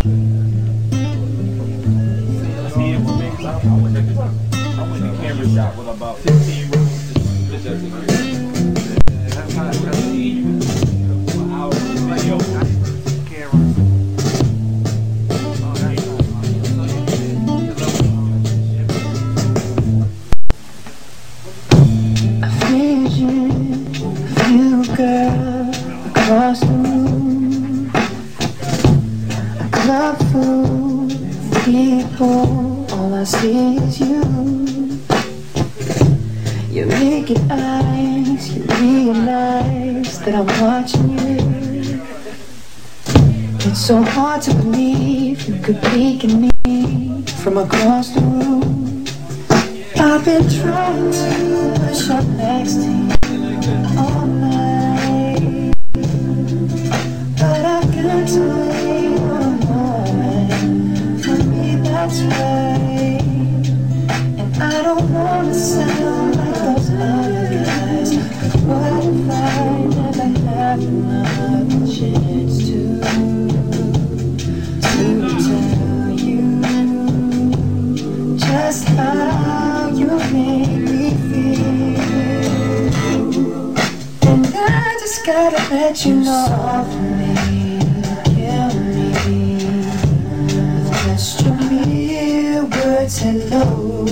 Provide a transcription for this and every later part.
I went to camera shop with about 15 rooms. That's how an hour video. Girl across the room, a club full of people, all I see is you. Your naked eyes, you realize that I'm watching you. It's so hard to believe you could peek at me from across the room. I've been trying to push up next to you all night, but I got to wait one moment. For me that's right, and I don't wanna sound like those other guys. But what if I never have another chance to tell you just how you make me feel? And I just gotta let you know, softly kill me with just your mere words, hello.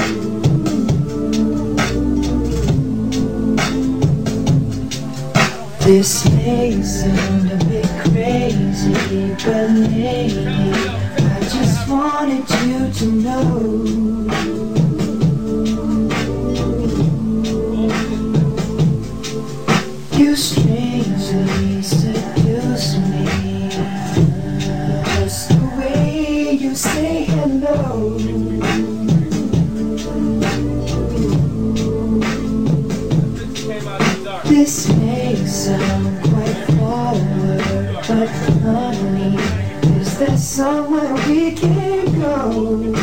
This may sound a bit crazy, but lately I just wanted you to know. You strangely seduce me, just the way you say hello. This may sound quite forward, but honey, is there somewhere we can go?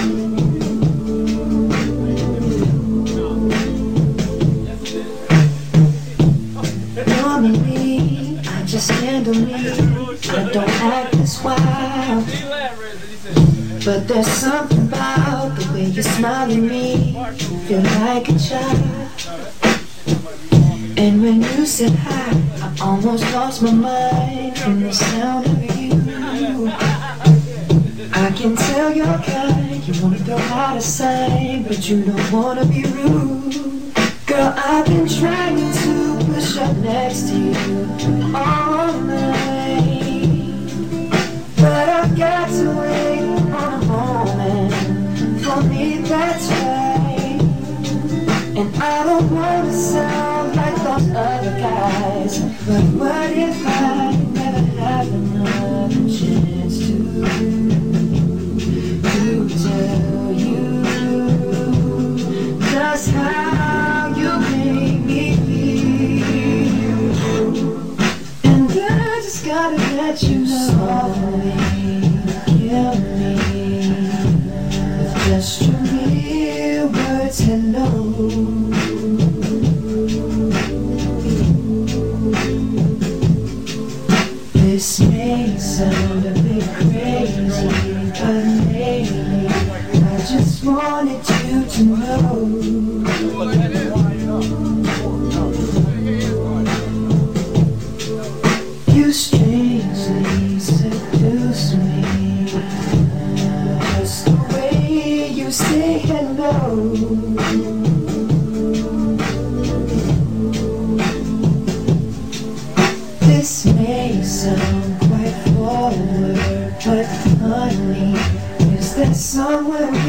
Normally, I just handle me, I don't act this wild. But there's something about the way you smile at me, you feel like a child. And when you said hi, I almost lost my mind from the sound of you. I can tell you're kind, you wanna throw out a sign, but you don't wanna be rude. Girl, I've been trying to push up next to you all night, but I've got to wait on a moment. For me that's right, and I don't wanna sound like those other guys. But what if I never have another chance to tell you just how you make me feel? And I just gotta let you know, softly kill me with just your mere words, hello. This may sound a bit crazy, but lately I just wanted you to know. You strangely seduce me, just the way you say hello. This may sound quite forward, but honey, is there somewhere